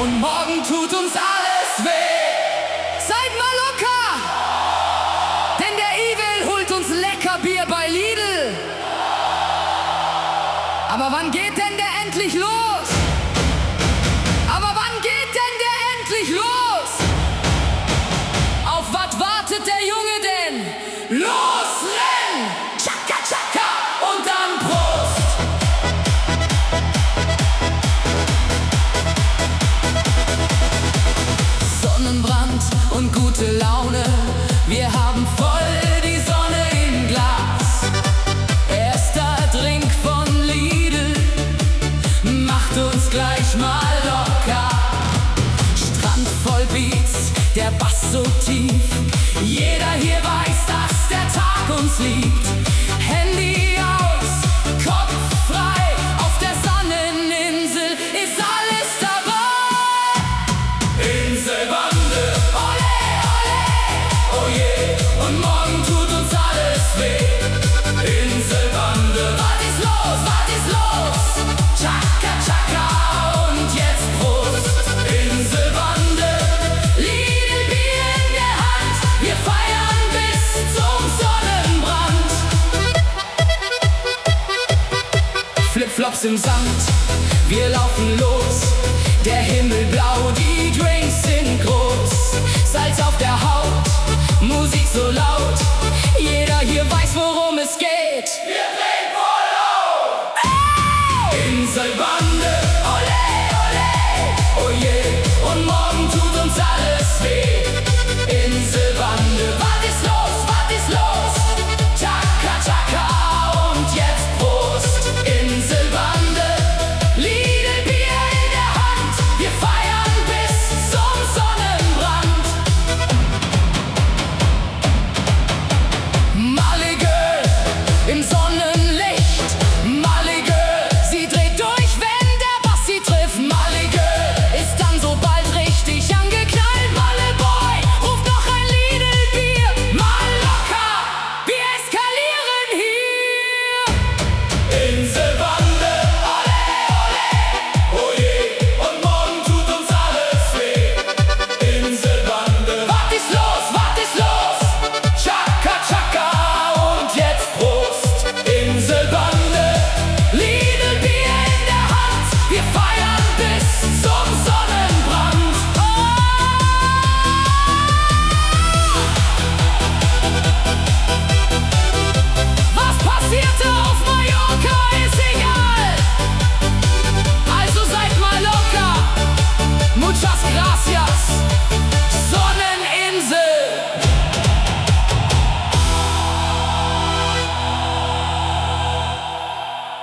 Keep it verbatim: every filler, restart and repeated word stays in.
und morgen tut uns alles weh. Seid mal locker, denn der Evil holt uns lecker Bier bei Lidl. Aber wann geht denn der endlich los? Aber wann geht denn der endlich los? Auf was wartet der Junge denn? Los, renn! Tschakka, tschakka und dann Prost! Sonnenbrand und gute Laune, wir haben voll die Sonne im Glas. Erster Drink von Lidl macht uns gleich mal locker. Strand voll Beats, der Bass so tief, jeder hier weiß, dass der Tag uns liebt. Handy aus, Kopf frei, auf der Sonneninsel ist alles dabei. Inselbande, ole, ole, oh je, und morgen tut uns alles weh. Inselbande, was ist los, was ist los? Tschakka, tschakka und jetzt Prost. Inselbande, Lidl Bier in der Hand, wir feiern bis zum Sonnenbrand. Flipflops im Sand, wir laufen los, der Himmel blau, die Drinks sind groß, Salz auf der Haut.